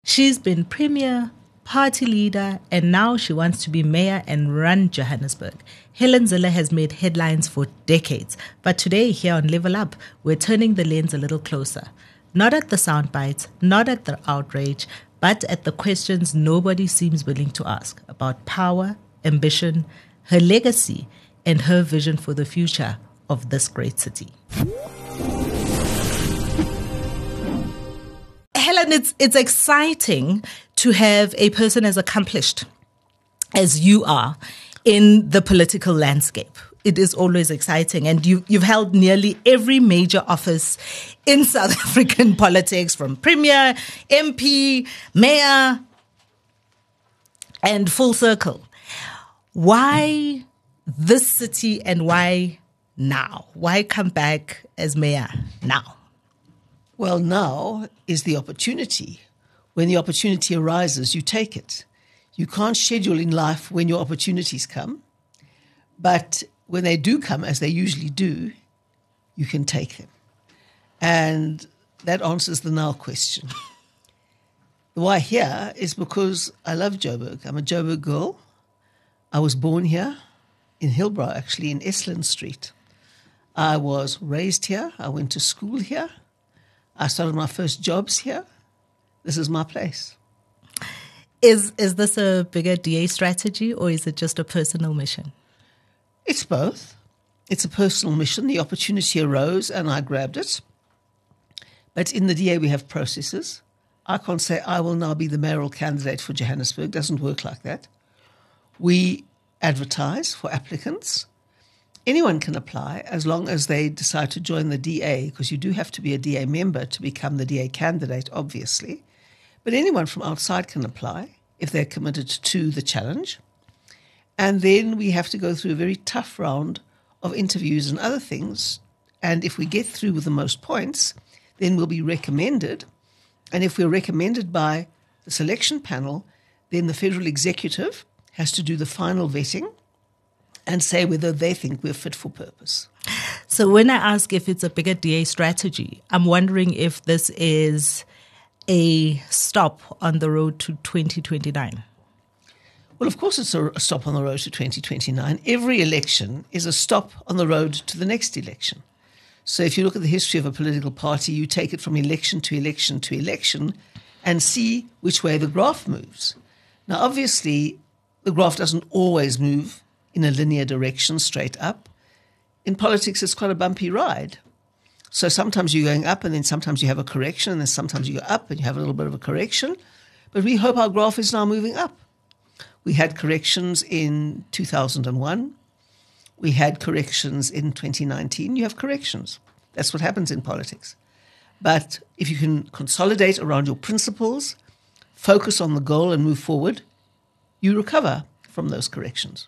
She's been premier, party leader, and now she wants to be mayor and run Johannesburg. Helen Zille has made headlines for decades, but today here on Level Up, we're turning the lens a little closer. Not at the sound bites, not at the outrage, but at the questions nobody seems willing to ask about power, ambition, her legacy, and her vision for the future of this great city. Helen, it's exciting to have a person as accomplished as you are in the political landscape. It is always exciting. And you've held nearly every major office in South African politics, from premier, MP, mayor, and full circle. Why this city and why now? Why come back as mayor now? Well, now is the opportunity. When the opportunity arises, you take it. You can't schedule in life when your opportunities come, but when they do come, as they usually do, you can take them. And that answers the now question. The why here is because I love Joburg. I'm a Joburg girl. I was born here in Hillbrow, actually, in Estlin Street. I was raised here. I went to school here. I started my first jobs here. This is my place. Is this a bigger DA strategy, or is it just a personal mission? It's both. It's a personal mission. The opportunity arose and I grabbed it. But in the DA we have processes. I can't say I will now be the mayoral candidate for Johannesburg. It doesn't work like that. We advertise for applicants. Anyone can apply as long as they decide to join the DA, because you do have to be a DA member to become the DA candidate, obviously. But anyone from outside can apply if they're committed to the challenge. And then we have to go through a very tough round of interviews and other things. And if we get through with the most points, then we'll be recommended. And if we're recommended by the selection panel, then the federal executive has to do the final vetting and say whether they think we're fit for purpose. So when I ask if it's a bigger DA strategy, I'm wondering if this is a stop on the road to 2029. Well, of course it's a stop on the road to 2029. Every election is a stop on the road to the next election. So if you look at the history of a political party, you take it from election to election to election and see which way the graph moves. Now, obviously, the graph doesn't always move in a linear direction, straight up. In politics, it's quite a bumpy ride. So sometimes you're going up and then sometimes you have a correction and then sometimes you go up and you have a little bit of a correction. But we hope our graph is now moving up. We had corrections in 2001. We had corrections in 2019. You have corrections. That's what happens in politics. But if you can consolidate around your principles, focus on the goal and move forward, you recover from those corrections.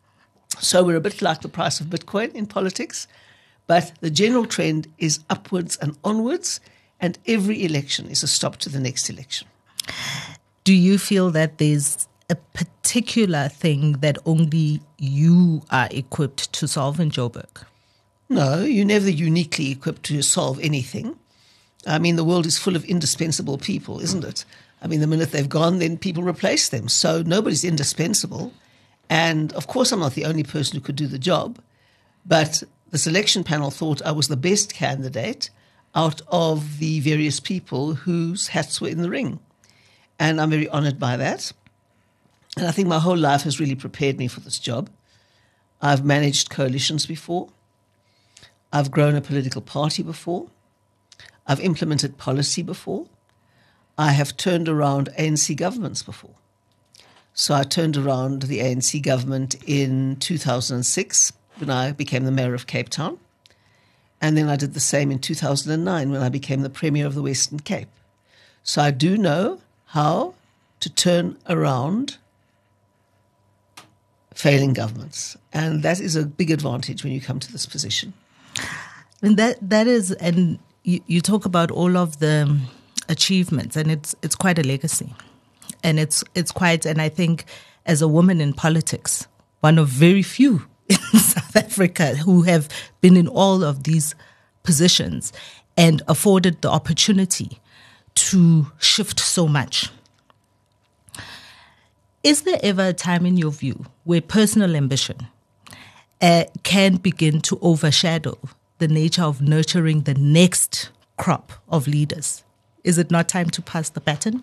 So we're a bit like the price of Bitcoin in politics, but the general trend is upwards and onwards, and every election is a stop to the next election. Do you feel that there's a particular thing that only you are equipped to solve in Joburg? No, you're never uniquely equipped to solve anything. I mean, the world is full of indispensable people, isn't it? I mean, the minute they've gone, then people replace them. So nobody's indispensable. And of course, I'm not the only person who could do the job, but the selection panel thought I was the best candidate out of the various people whose hats were in the ring. And I'm very honored by that. And I think my whole life has really prepared me for this job. I've managed coalitions before. I've grown a political party before. I've implemented policy before. I have turned around ANC governments before. So I turned around the ANC government in 2006 when I became the mayor of Cape Town. And then I did the same in 2009 when I became the premier of the Western Cape. So I do know how to turn around failing governments. And that is a big advantage when you come to this position. And that is, and you talk about all of the achievements, and it's quite a legacy. And it's quite, and I think as a woman in politics, one of very few in South Africa who have been in all of these positions and afforded the opportunity to shift so much Is there ever a time in your view where personal ambition can begin to overshadow the nature of nurturing the next crop of leaders? Is it not time to pass the baton?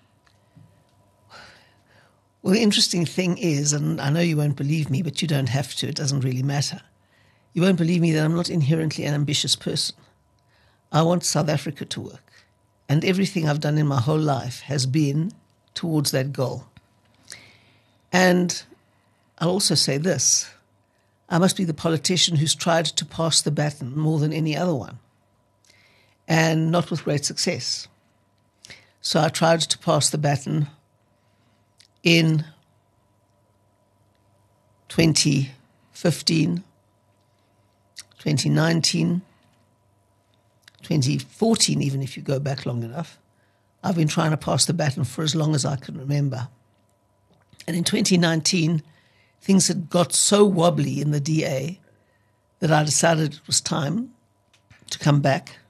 Well, the interesting thing is, and I know you won't believe me, but you don't have to, it doesn't really matter. You won't believe me that I'm not inherently an ambitious person. I want South Africa to work. And everything I've done in my whole life has been towards that goal. And I'll also say this. I must be the politician who's tried to pass the baton more than any other one, and not with great success. So I tried to pass the baton in 2015, 2019, 2014, even if you go back long enough. I've been trying to pass the baton for as long as I can remember. And in 2019, things had got so wobbly in the DA that I decided it was time to come back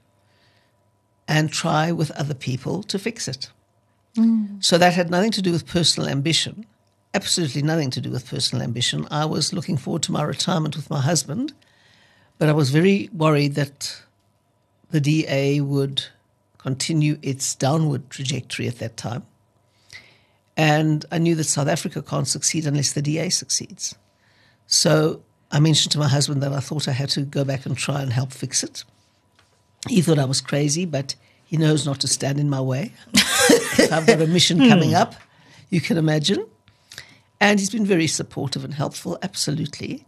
and try with other people to fix it. So that had nothing to do with personal ambition, absolutely nothing to do with personal ambition. I was looking forward to my retirement with my husband, but I was very worried that the DA would continue its downward trajectory at that time. And I knew that South Africa can't succeed unless the DA succeeds. So I mentioned to my husband that I thought I had to go back and try and help fix it. He thought I was crazy, but he knows not to stand in my way. If I've got a mission coming up, you can imagine. And he's been very supportive and helpful, absolutely.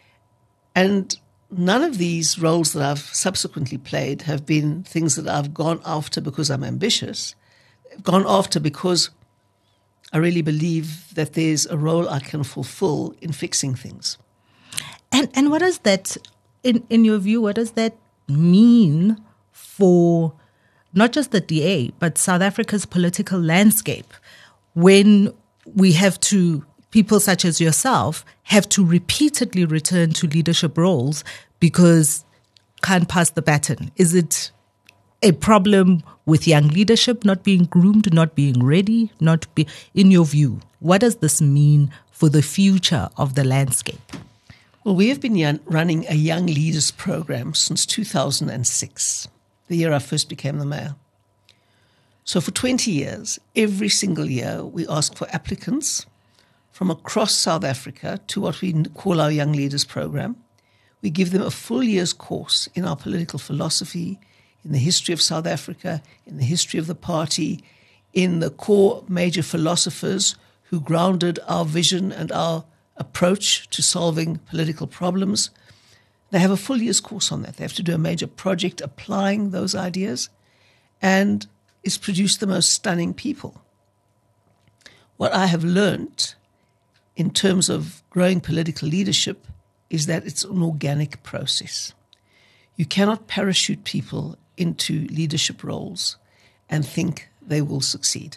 And none of these roles that I've subsequently played have been things that I've gone after because I'm ambitious. I've gone after because I really believe that there's a role I can fulfill in fixing things. And what does that, in your view, what does that mean for not just the DA, but South Africa's political landscape when we have to, people such as yourself, have to repeatedly return to leadership roles because can't pass the baton? Is it a problem with young leadership not being groomed, not being ready, in your view, what does this mean for the future of the landscape? Well, we have been running a young leaders program since 2006, the year I first became the mayor. So for 20 years, every single year, we ask for applicants from across South Africa to what we call our Young Leaders Program. We give them a full year's course in our political philosophy, in the history of South Africa, in the history of the party, in the core major philosophers who grounded our vision and our approach to solving political problems. They have a full year's course on that. They have to do a major project applying those ideas, and it's produced the most stunning people. What I have learned in terms of growing political leadership is that it's an organic process. You cannot parachute people into leadership roles and think they will succeed.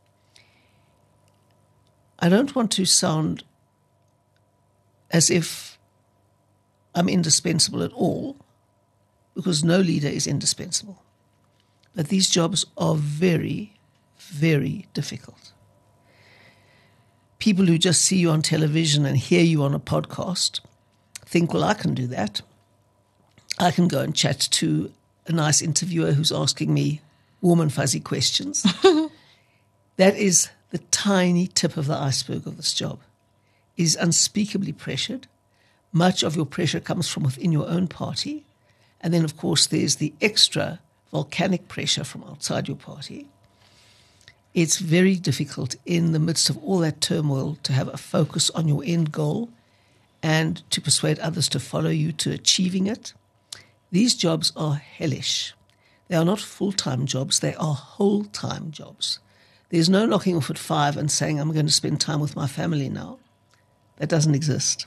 I don't want to sound as if I'm indispensable at all, because no leader is indispensable. But these jobs are very, very difficult. People who just see you on television and hear you on a podcast think, well, I can do that. I can go and chat to a nice interviewer who's asking me warm and fuzzy questions. That is the tiny tip of the iceberg of this job. It is unspeakably pressured. Much of your pressure comes from within your own party. And then, of course, there's the extra volcanic pressure from outside your party. It's very difficult in the midst of all that turmoil to have a focus on your end goal and to persuade others to follow you to achieving it. These jobs are hellish. They are not full-time jobs. They are whole-time jobs. There's no knocking off at 5 and saying, I'm going to spend time with my family now. That doesn't exist.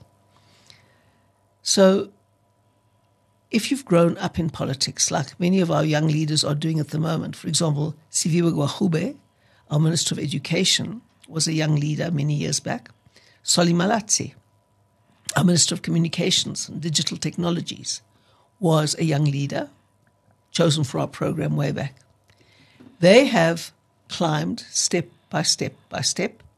So if you've grown up in politics, like many of our young leaders are doing at the moment, for example, Siviwe Gwagube, our Minister of Education, was a young leader many years back. Solly Malatsi, our Minister of Communications and Digital Technologies, was a young leader chosen for our program way back. They have climbed step by step by step,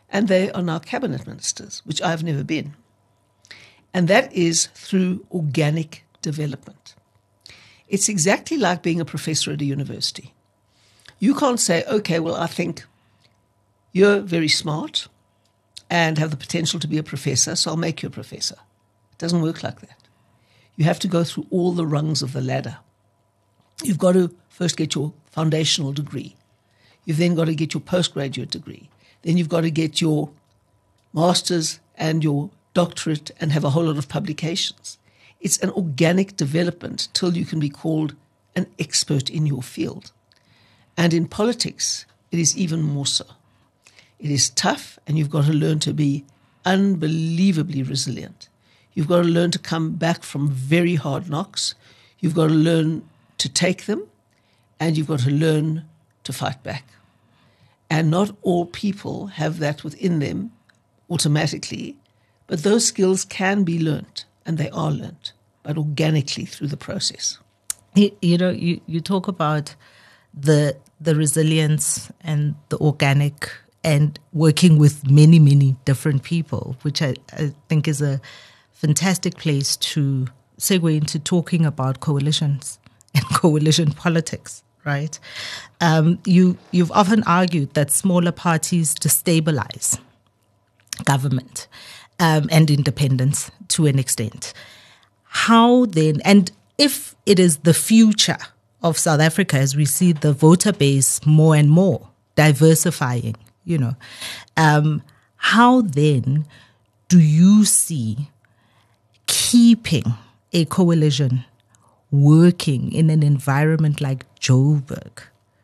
and they are now cabinet ministers, which I've never been. And that is through organic development. It's exactly like being a professor at a university. You can't say, okay, well, I think you're very smart and have the potential to be a professor, so I'll make you a professor. It doesn't work like that. You have to go through all the rungs of the ladder. You've got to first get your foundational degree. You've then got to get your postgraduate degree. Then you've got to get your master's and your doctorate and have a whole lot of publications. It's an organic development till you can be called an expert in your field. And in politics, it is even more so. It is tough, and you've got to learn to be unbelievably resilient. You've got to learn to come back from very hard knocks. You've got to learn to take them, and you've got to learn to fight back. And not all people have that within them automatically, but those skills can be learnt, and they are learnt, but organically through the process. You talk about the resilience and the organic and working with many, many different people, which I think is a fantastic place to segue into talking about coalitions and coalition politics, right? You've often argued that smaller parties destabilize government and independence to an extent. How then, and if it is the future of South Africa as we see the voter base more and more diversifying, how then do you see keeping a coalition working in an environment like Joburg?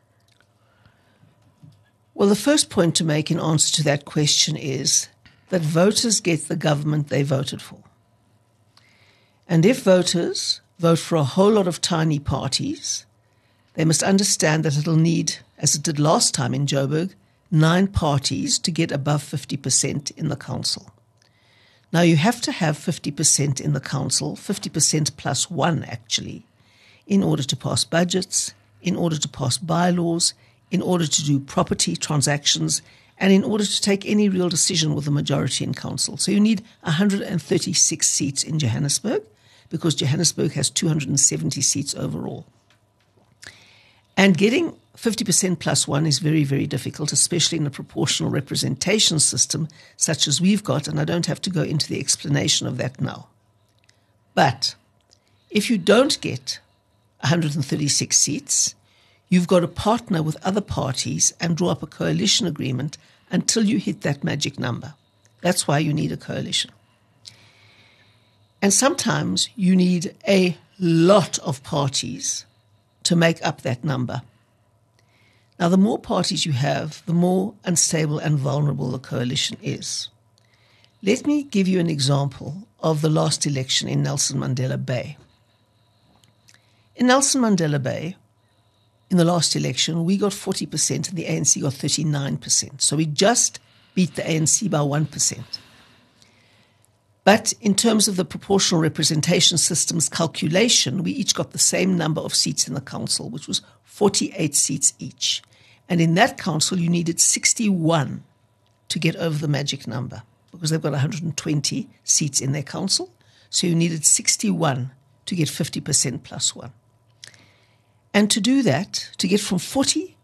Well, the first point to make in answer to that question is that voters get the government they voted for. And if voters vote for a whole lot of tiny parties, they must understand that it'll need, as it did last time in Joburg, 9 parties to get above 50% in the council. Now, you have to have 50% in the council, 50% plus 1 actually, in order to pass budgets, in order to pass bylaws, in order to do property transactions, and in order to take any real decision with a majority in council. So you need 136 seats in Johannesburg, because Johannesburg has 270 seats overall. And getting 50% plus 1 is very, very difficult, especially in a proportional representation system such as we've got, and I don't have to go into the explanation of that now. But if you don't get 136 seats, you've got to partner with other parties and draw up a coalition agreement until you hit that magic number. That's why you need a coalition. And sometimes you need a lot of parties to make up that number. Now, the more parties you have, the more unstable and vulnerable the coalition is. Let me give you an example of the last election in Nelson Mandela Bay. In Nelson Mandela Bay, in the last election, we got 40% and the ANC got 39%. So we just beat the ANC by 1%. But in terms of the proportional representation system's calculation, we each got the same number of seats in the council, which was 48 seats each. And in that council, you needed 61 to get over the magic number, because they've got 120 seats in their council. So you needed 61 to get 50% plus 1. And to do that, to get from 40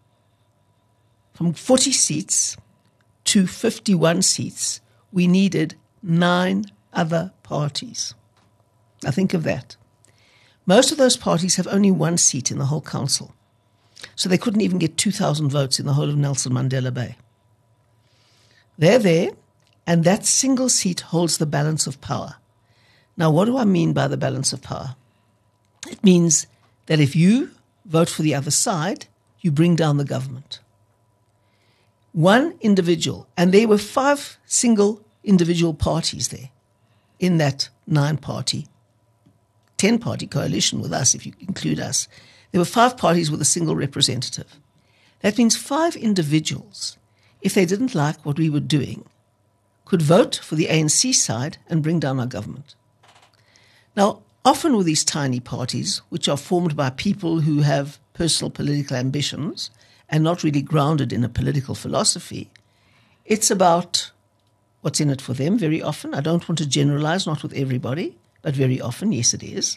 seats to 51 seats, we needed 9 other parties. Now think of that. Most of those parties have only 1 seat in the whole council. So they couldn't even get 2,000 votes in the whole of Nelson Mandela Bay. They're there, and that single seat holds the balance of power. Now, what do I mean by the balance of power? It means that if you vote for the other side, you bring down the government. One individual, and there were 5 single individual parties there in that 9-party, 10-party coalition with us, if you include us. There were 5 parties with a single representative. That means 5 individuals, if they didn't like what we were doing, could vote for the ANC side and bring down our government. Now, often with these tiny parties, which are formed by people who have personal political ambitions and not really grounded in a political philosophy, It's about what's in it for them very often. I don't want to generalize, not with everybody, but very often, yes, it is.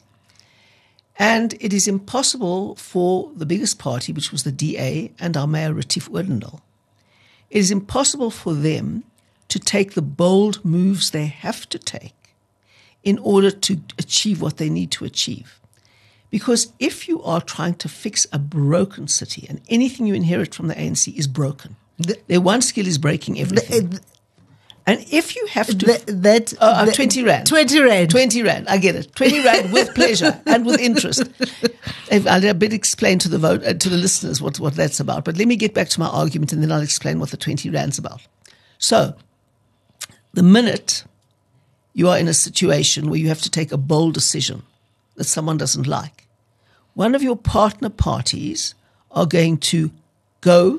And it is impossible for the biggest party, which was the DA and our Mayor Retief Oudendal, it is impossible for them to take the bold moves they have to take in order to achieve what they need to achieve. Because if you are trying to fix a broken city, and anything you inherit from the ANC is broken, their one skill is breaking everything. And if you have to... 20 Rand. 20 Rand. 20 Rand, I get it. 20 Rand with pleasure and with interest. I'll better explain to the listeners what that's about. But let me get back to my argument and then I'll explain what the 20 Rand's about. So, the minute you are in a situation where you have to take a bold decision that someone doesn't like, one of your partner parties are going to go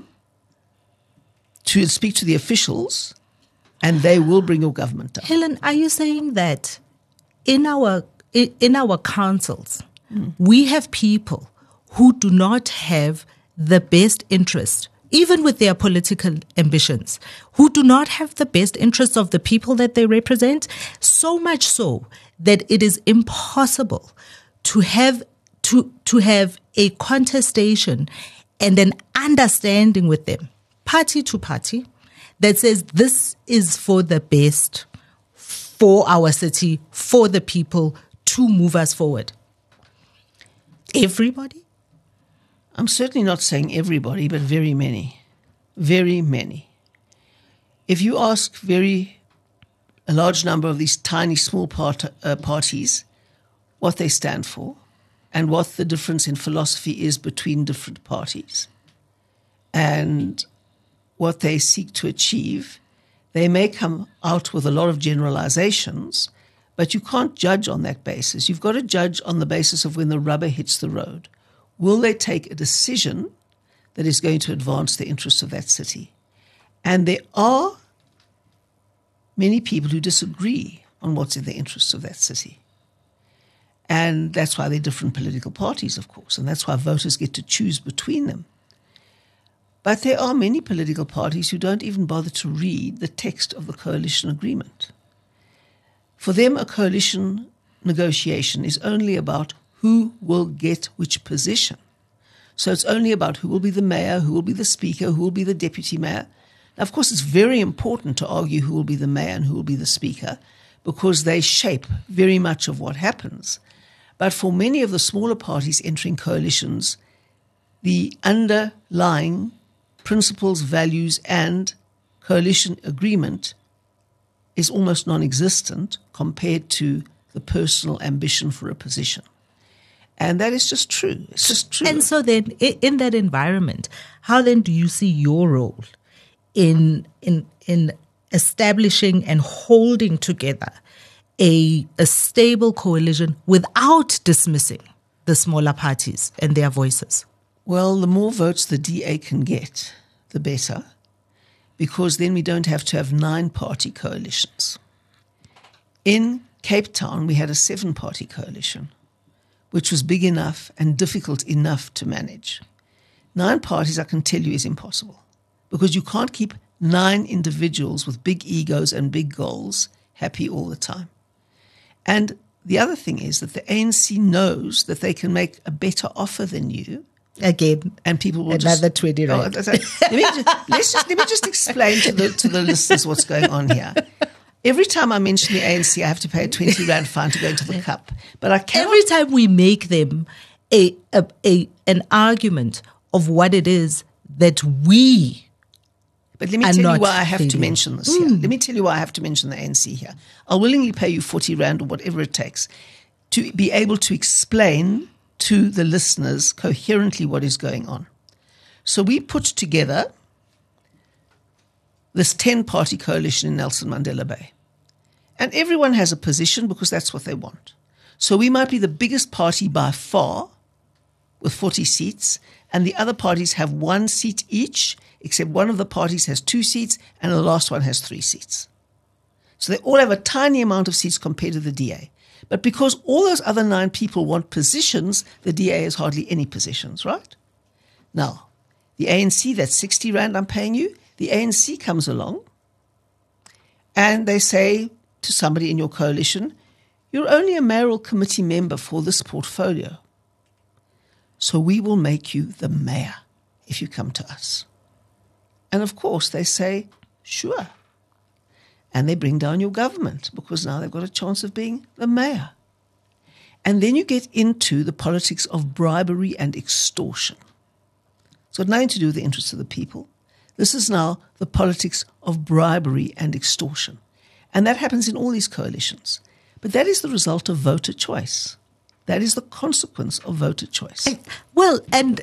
to speak to the officials and they will bring your government down. Helen, are you saying that in our councils, we have people who do not have the best interest, even with their political ambitions, who do not have the best interests of the people that they represent, so much so that it is impossible to have a contestation and an understanding with them, party to party, that says this is for the best, for our city, for the people, to move us forward? Everybody? I'm certainly not saying everybody, but very many. Very many. If you ask a large number of these tiny, small parties what they stand for and what the difference in philosophy is between different parties and what they seek to achieve, they may come out with a lot of generalizations, but you can't judge on that basis. You've got to judge on the basis of when the rubber hits the road. Will they take a decision that is going to advance the interests of that city? And there are many people who disagree on what's in the interests of that city. And that's why they're different political parties, of course, and that's why voters get to choose between them. But there are many political parties who don't even bother to read the text of the coalition agreement. For them, a coalition negotiation is only about who will get which position. So it's only about who will be the mayor, who will be the speaker, who will be the deputy mayor. Now, of course, it's very important to argue who will be the mayor and who will be the speaker because they shape very much of what happens. But for many of the smaller parties entering coalitions, the underlying principles, values, and coalition agreement is almost non-existent compared to the personal ambition for a position. And that is just true. It's just true. And so then, in that environment, how then do you see your role in establishing and holding together a stable coalition without dismissing the smaller parties and their voices? Well, the more votes the DA can get, the better, because then we don't have to have 9-party coalitions. In Cape Town, we had a 7-party coalition, which was big enough and difficult enough to manage. 9 parties, I can tell you, is impossible, because you can't keep 9 individuals with big egos and big goals happy all the time. And the other thing is that the ANC knows that they can make a better offer than you. Again, and people will another 20 rand. Let me just explain to the listeners what's going on here. Every time I mention the ANC, I have to pay a 20 Rand fine to go into the cup. But I cannot. Every time we make them an argument of what it is that we. But let me tell you why I have to mention this here. Let me tell you why I have to mention the ANC here. I'll willingly pay you 40 Rand or whatever it takes to be able to explain to the listeners coherently what is going on. So we put together this 10-party coalition in Nelson Mandela Bay. And everyone has a position because that's what they want. So we might be the biggest party by far with 40 seats, and the other parties have 1 seat each, except one of the parties has 2 seats and the last one has 3 seats. So they all have a tiny amount of seats compared to the DA. But because all those other 9 people want positions, the DA has hardly any positions, right? Now, the ANC, that's 60 Rand I'm paying you, the ANC comes along And they say to somebody in your coalition, you're only a mayoral committee member for this portfolio, so we will make you the mayor if you come to us. And of course they say, sure. And they bring down your government because now they've got a chance of being the mayor. And then you get into the politics of bribery and extortion. It's got nothing to do with the interests of the people. This is now the politics of bribery and extortion. And that happens in all these coalitions. But that is the result of voter choice. That is the consequence of voter choice. Well, and,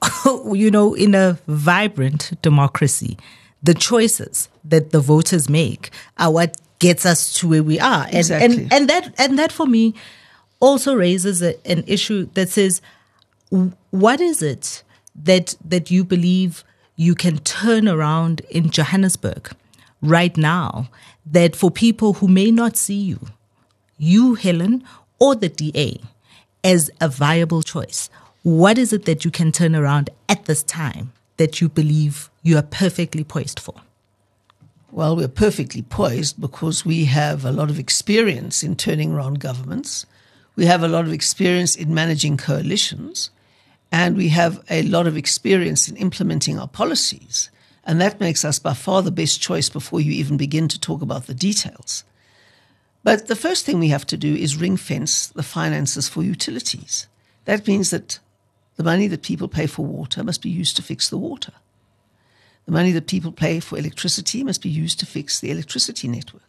in a vibrant democracy, the choices that the voters make are what gets us to where we are. Exactly. And that for me also raises an issue that says, what is it that you believe you can turn around in Johannesburg right now that for people who may not see you, Helen, or the DA, as a viable choice, what is it that you can turn around at this time that you believe you are perfectly poised for? Well, we're perfectly poised because we have a lot of experience in turning around governments. We have a lot of experience in managing coalitions, and we have a lot of experience in implementing our policies. And that makes us by far the best choice before you even begin to talk about the details. But the first thing we have to do is ring-fence the finances for utilities. That means that the money that people pay for water must be used to fix the water. The money that people pay for electricity must be used to fix the electricity network,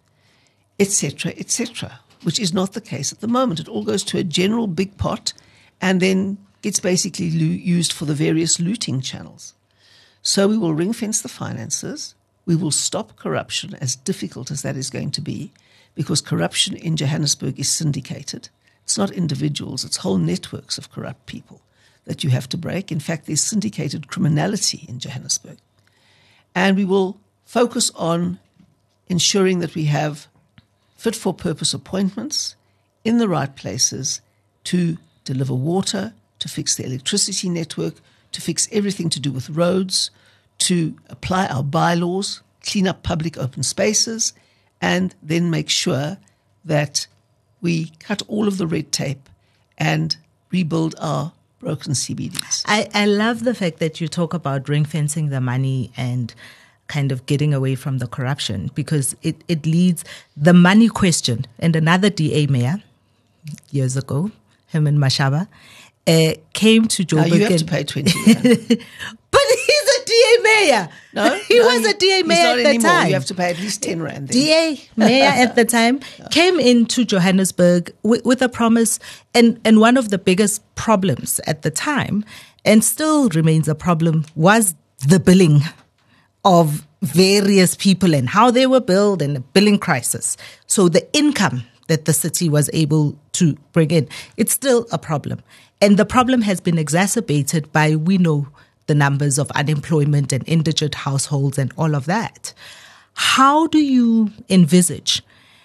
etc., which is not the case at the moment. It all goes to a general big pot and then gets basically used for the various looting channels. So we will ring-fence the finances. We will stop corruption, as difficult as that is going to be, because corruption in Johannesburg is syndicated. It's not individuals, it's whole networks of corrupt people that you have to break. In fact, there's syndicated criminality in Johannesburg. And we will focus on ensuring that we have fit-for-purpose appointments in the right places to deliver water, to fix the electricity network, to fix everything to do with roads, to apply our bylaws, clean up public open spaces, and then make sure that we cut all of the red tape and rebuild our broken CBDs. I love the fact that you talk about ring-fencing the money and kind of getting away from the corruption, because it leads the money question. And another DA mayor years ago, Herman Mashaba, came to Joburg. Now you have to pay 20 rand. But he's a DA mayor. He was a DA mayor at the anymore. time. You have to pay at least 10 rand. Then. DA mayor at the time came into Johannesburg with a promise, and one of the biggest problems at the time, and still remains a problem, was the billing of various people and how they were billed, and the billing crisis. So the income that the city was able to bring in, it's still a problem. And the problem has been exacerbated by, we know, the numbers of unemployment and indigent households and all of that. How do you envisage,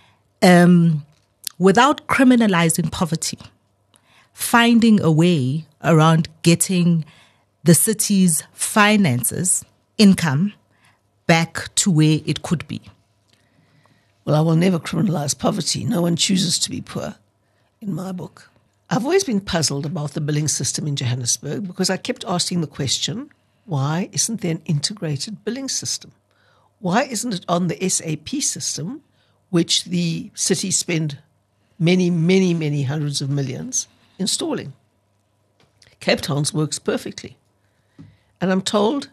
without criminalizing poverty, finding a way around getting the city's finances, income, back to where it could be? Well, I will never criminalize poverty. No one chooses to be poor, in my book. I've always been puzzled about the billing system in Johannesburg because I kept asking the question, why isn't there an integrated billing system? Why isn't it on the SAP system, which the city spend many, many, many hundreds of millions installing? Cape Town's works perfectly. And I'm told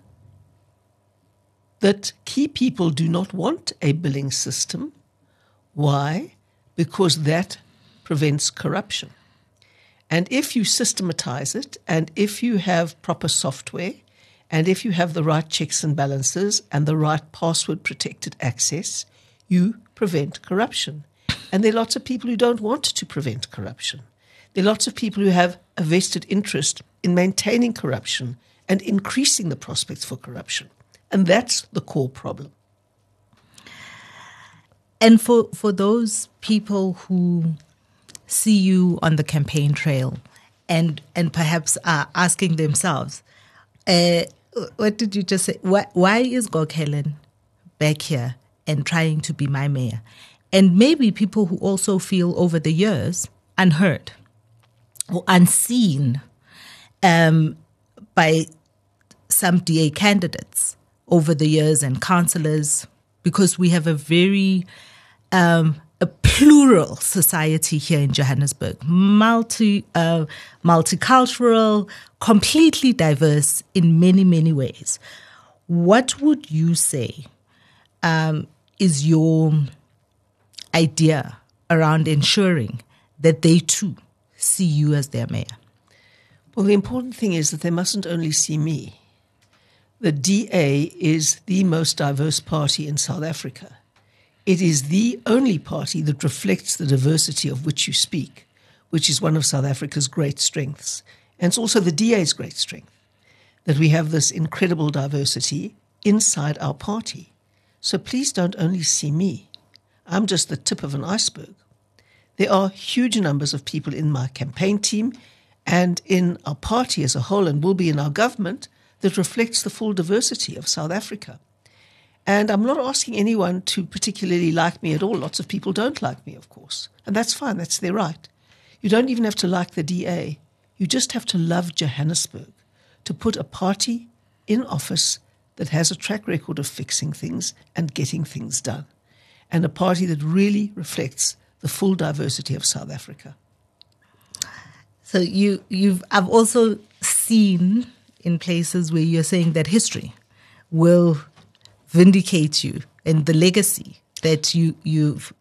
that key people do not want a billing system. Why? Because that prevents corruption. And if you systematize it, and if you have proper software, and if you have the right checks and balances and the right password-protected access, you prevent corruption. And there are lots of people who don't want to prevent corruption. There are lots of people who have a vested interest in maintaining corruption and increasing the prospects for corruption. And that's the core problem. And for those people who see you on the campaign trail and perhaps are asking themselves, what did you just say? Why is Gok Helen back here and trying to be my mayor. And maybe people who also feel over the years unheard or unseen by some DA candidates over the years and councillors, because we have a very a plural society here in Johannesburg, multicultural, completely diverse in many, many ways. What would you say is your idea around ensuring that they too see you as their mayor? Well, the important thing is that they mustn't only see me. The DA is the most diverse party in South Africa. It is the only party that reflects the diversity of which you speak, which is one of South Africa's great strengths. And it's also the DA's great strength, that we have this incredible diversity inside our party. So please don't only see me. I'm just the tip of an iceberg. There are huge numbers of people in my campaign team and in our party as a whole, and will be in our government, that reflects the full diversity of South Africa. And I'm not asking anyone to particularly like me at all. Lots of people don't like me, of course. And that's fine. That's their right. You don't even have to like the DA. You just have to love Johannesburg to put a party in office that has a track record of fixing things and getting things done, and a party that really reflects the full diversity of South Africa. So I've also seen in places where you're saying that history will vindicate you and the legacy that you've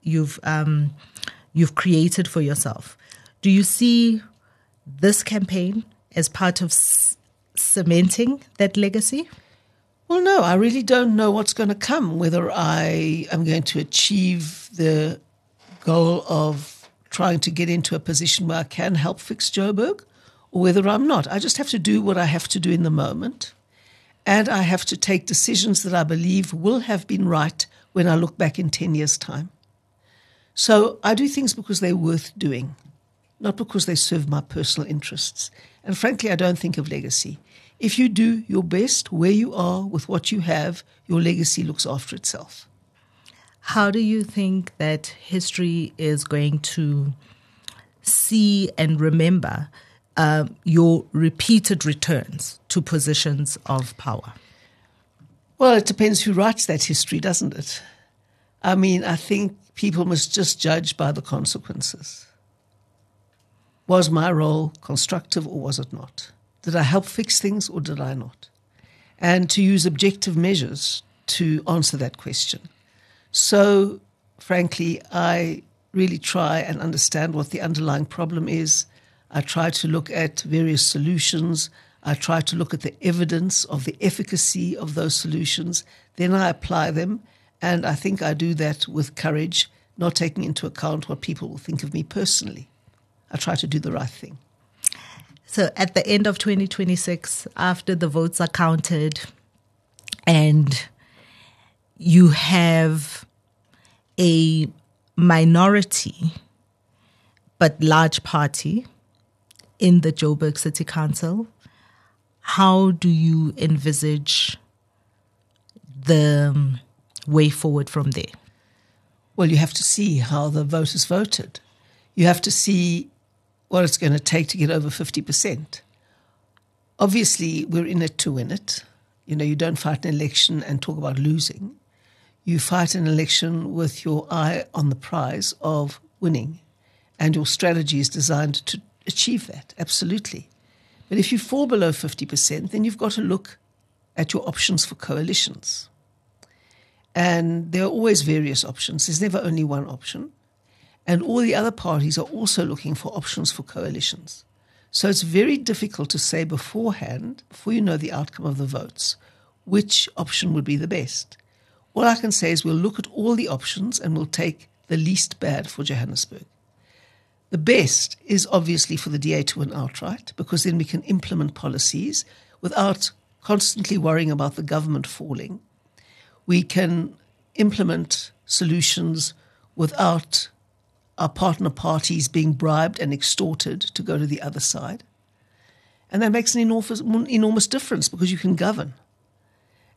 created for yourself. Do you see this campaign as part of cementing that legacy? Well, no, I really don't know what's going to come, whether I am going to achieve the goal of trying to get into a position where I can help fix Joburg, or whether I'm not. I just have to do what I have to do in the moment. And I have to take decisions that I believe will have been right when I look back in 10 years' time. So I do things because they're worth doing, not because they serve my personal interests. And frankly, I don't think of legacy. If you do your best where you are with what you have, your legacy looks after itself. How do you think that history is going to see and remember your repeated returns to positions of power? Well, it depends who writes that history, doesn't it? I mean, I think people must just judge by the consequences. Was my role constructive or was it not? Did I help fix things or did I not? And to use objective measures to answer that question. So, frankly, I really try and understand what the underlying problem is. I try to look at various solutions. I try to look at the evidence of the efficacy of those solutions. Then I apply them. And I think I do that with courage, not taking into account what people will think of me personally. I try to do the right thing. So at the end of 2026, after the votes are counted and you have a minority but large party in the Joburg City Council, how do you envisage the way forward from there? Well, you have to see how the voters voted. You have to see what it's going to take to get over 50%. Obviously, we're in it to win it. You know, you don't fight an election and talk about losing. You fight an election with your eye on the prize of winning, and your strategy is designed to achieve that, absolutely. But if you fall below 50%, then you've got to look at your options for coalitions. And there are always various options. There's never only one option. And all the other parties are also looking for options for coalitions. So it's very difficult to say beforehand, before you know the outcome of the votes, which option would be the best. All I can say is we'll look at all the options and we'll take the least bad for Johannesburg. The best is obviously for the DA to win outright, because then we can implement policies without constantly worrying about the government falling. We can implement solutions without our partner parties being bribed and extorted to go to the other side. And that makes an enormous difference, because you can govern.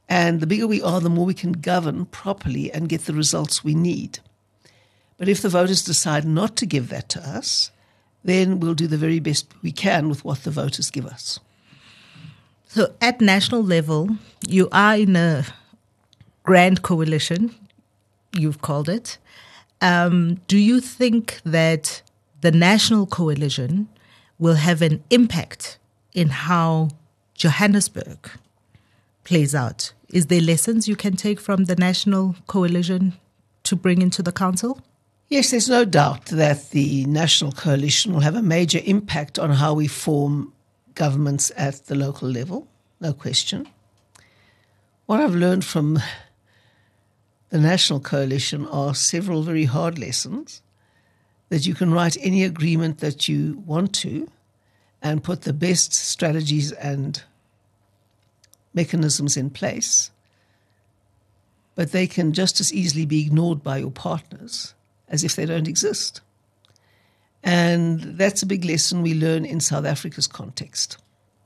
And the bigger we are, the more we can govern properly and get the results we need. But if the voters decide not to give that to us, then we'll do the very best we can with what the voters give us. So at national level, you are in a grand coalition, you've called it. Do you think that the national coalition will have an impact in how Johannesburg plays out? Is there lessons you can take from the national coalition to bring into the council? Yes, there's no doubt that the national coalition will have a major impact on how we form governments at the local level, no question. What I've learned from the national coalition are several very hard lessons, that you can write any agreement that you want to and put the best strategies and mechanisms in place, but they can just as easily be ignored by your partners as if they don't exist. And that's a big lesson we learn in South Africa's context.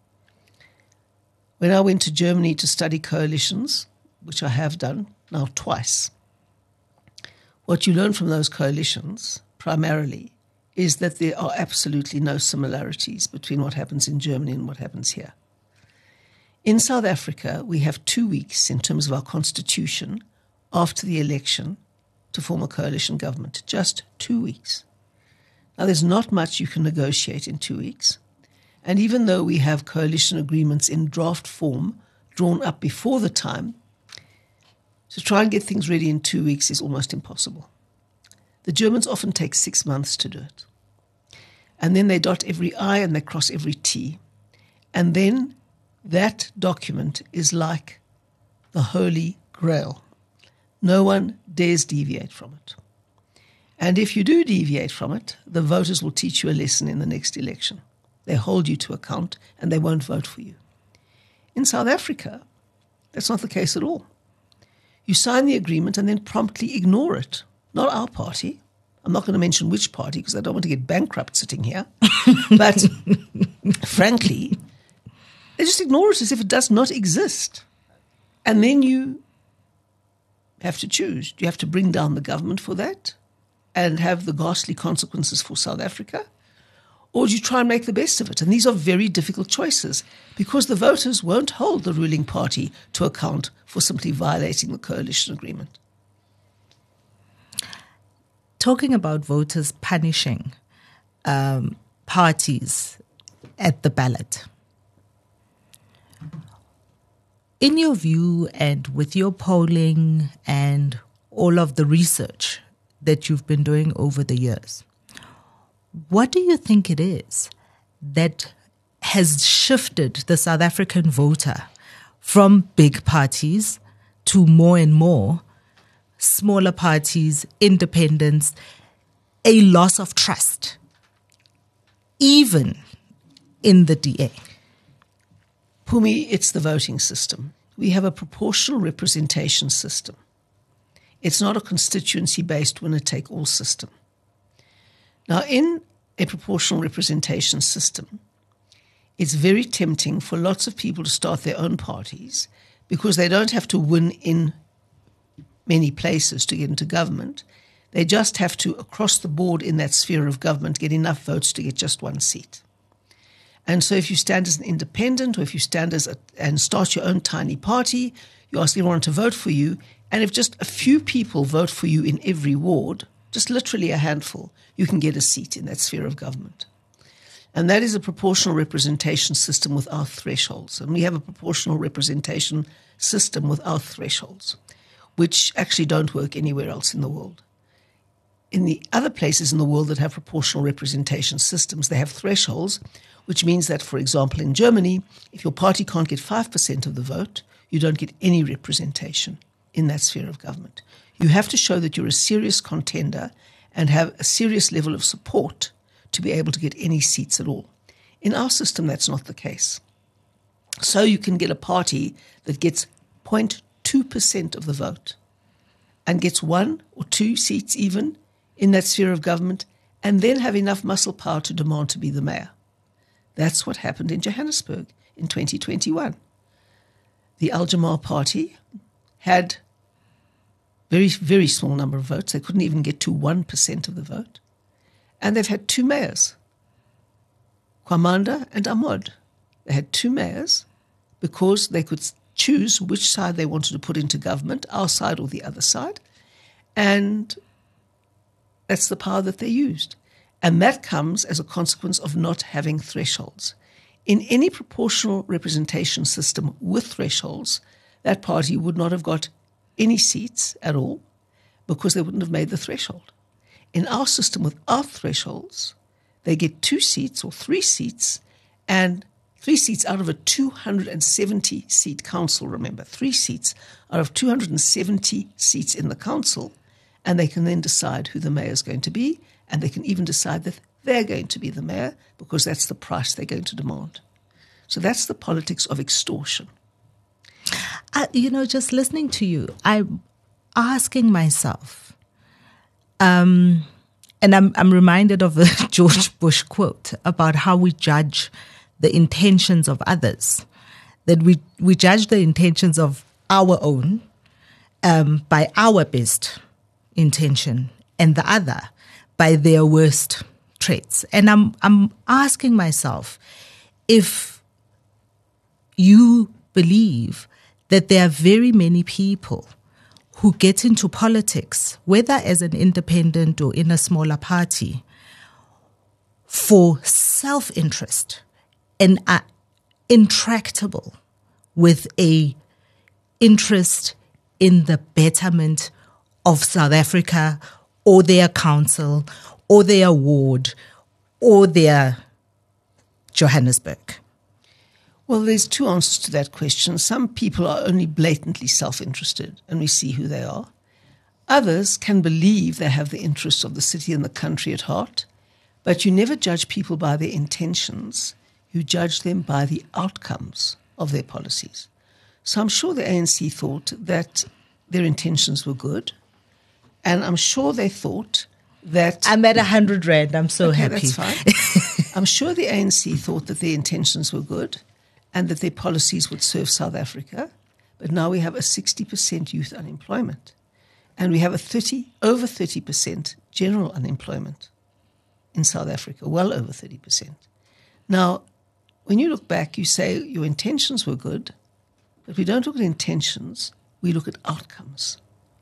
When I went to Germany to study coalitions, which I have done now twice, what you learn from those coalitions primarily is that there are absolutely no similarities between what happens in Germany and what happens here. In South Africa, we have 2 weeks in terms of our constitution after the election to form a coalition government, just 2 weeks. Now, there's not much you can negotiate in 2 weeks. And even though we have coalition agreements in draft form drawn up before the time, to try and get things ready in 2 weeks is almost impossible. The Germans often take 6 months to do it. And then they dot every I and they cross every T. And then that document is like the Holy Grail. No one dares deviate from it. And if you do deviate from it, the voters will teach you a lesson in the next election. They hold you to account and they won't vote for you. In South Africa, that's not the case at all. You sign the agreement and then promptly ignore it. Not our party. I'm not going to mention which party because I don't want to get bankrupt sitting here. But frankly, they just ignore it as if it does not exist. And then you have to choose. Do you have to bring down the government for that and have the ghastly consequences for South Africa? Or do you try and make the best of it? And these are very difficult choices because the voters won't hold the ruling party to account for simply violating the coalition agreement. Talking about voters punishing parties at the ballot, in your view and with your polling and all of the research that you've been doing over the years, what do you think it is that has shifted the South African voter from big parties to more and more smaller parties, independents, a loss of trust, even in the DA? Pumi, it's the voting system. We have a proportional representation system. It's not a constituency-based winner-take-all system. Now, in a proportional representation system, it's very tempting for lots of people to start their own parties because they don't have to win in many places to get into government. They just have to, across the board in that sphere of government, get enough votes to get just one seat. And so if you stand as an independent or if you stand and start your own tiny party, you ask everyone to vote for you, and if just a few people vote for you in every ward, just literally a handful, you can get a seat in that sphere of government. And that is a proportional representation system without thresholds. And we have a proportional representation system without thresholds, which actually don't work anywhere else in the world. In the other places in the world that have proportional representation systems, they have thresholds, which means that, for example, in Germany, if your party can't get 5% of the vote, you don't get any representation in that sphere of government. You have to show that you're a serious contender and have a serious level of support to be able to get any seats at all. In our system, that's not the case. So you can get a party that gets 0.2% of the vote and gets 1 or 2 seats even in that sphere of government and then have enough muscle power to demand to be the mayor. That's what happened in Johannesburg in 2021. the Al Jamaa Party had very, very small number of votes. They couldn't even get to 1% of the vote. And they've had two mayors, Kwamanda and Ahmad. They had two mayors because they could choose which side they wanted to put into government, our side or the other side. And that's the power that they used. And that comes as a consequence of not having thresholds. In any proportional representation system with thresholds, that party would not have got any seats at all because they wouldn't have made the threshold. In our system without thresholds, they get 2 seats or 3 seats, and 3 seats out of a 270-seat council, remember, 3 seats out of 270 seats in the council, and they can then decide who the mayor is going to be, and they can even decide that they're going to be the mayor because that's the price they're going to demand. So that's the politics of extortion. Just listening to you, I'm asking myself, and I'm reminded of a George Bush quote about how we judge the intentions of others, that we judge the intentions of our own by our best intention and the other by their worst traits. And I'm asking myself if you believe that there are very many people who get into politics, whether as an independent or in a smaller party, for self-interest and are intractable with a interest in the betterment of South Africa or their council or their ward or their Johannesburg. Well, there's 2 answers to that question. Some people are only blatantly self-interested, and we see who they are. Others can believe they have the interests of the city and the country at heart, but you never judge people by their intentions. You judge them by the outcomes of their policies. So I'm sure the ANC thought that their intentions were good, and I'm sure they thought that... I'm at 100 Rand. I'm so happy. That's fine. I'm sure the ANC thought that their intentions were good and that their policies would serve South Africa. But now we have a 60% youth unemployment. And we have over 30% general unemployment in South Africa, well over 30%. Now, when you look back, you say your intentions were good, but we don't look at intentions, we look at outcomes.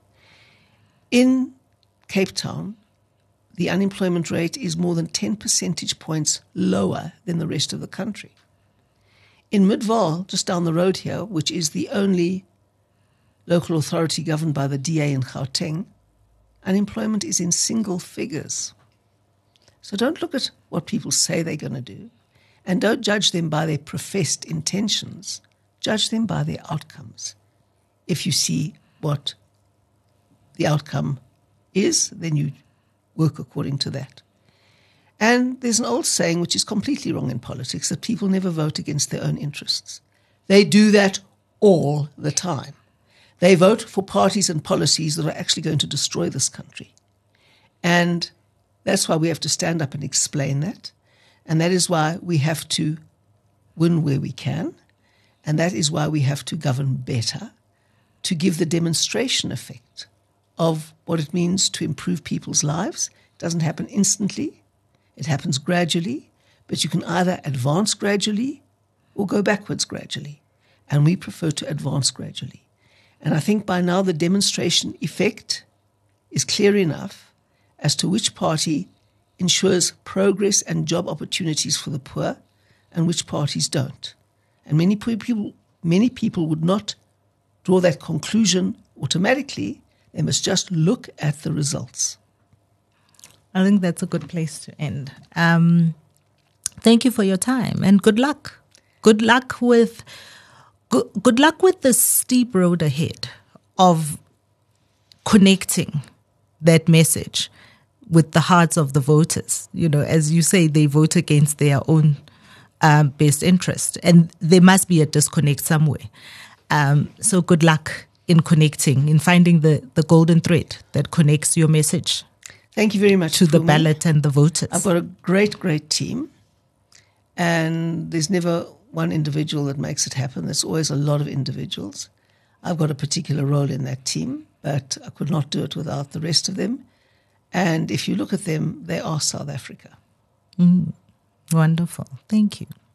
In Cape Town, the unemployment rate is more than 10 percentage points lower than the rest of the country. In Midvaal, just down the road here, which is the only local authority governed by the DA in Gauteng, unemployment is in single figures. So don't look at what people say they're going to do, and don't judge them by their professed intentions. Judge them by their outcomes. If you see what the outcome is, then you work according to that. And there's an old saying, which is completely wrong in politics, that people never vote against their own interests. They do that all the time. They vote for parties and policies that are actually going to destroy this country. And that's why we have to stand up and explain that. And that is why we have to win where we can. And that is why we have to govern better, to give the demonstration effect of what it means to improve people's lives. It doesn't happen instantly. It happens gradually, but you can either advance gradually or go backwards gradually. And we prefer to advance gradually. And I think by now the demonstration effect is clear enough as to which party ensures progress and job opportunities for the poor and which parties don't. And many people would not draw that conclusion automatically. They must just look at the results. I think that's a good place to end. Thank you for your time and good luck. Good luck with the steep road ahead of connecting that message with the hearts of the voters. You know, as you say, they vote against their own best interest, and there must be a disconnect somewhere. So good luck in connecting, in finding the golden thread that connects your message. Thank you very much to the ballot and the voters. I've got a great, great team, and there's never one individual that makes it happen. There's always a lot of individuals. I've got a particular role in that team, but I could not do it without the rest of them. And if you look at them, they are South Africa. Wonderful. Thank you.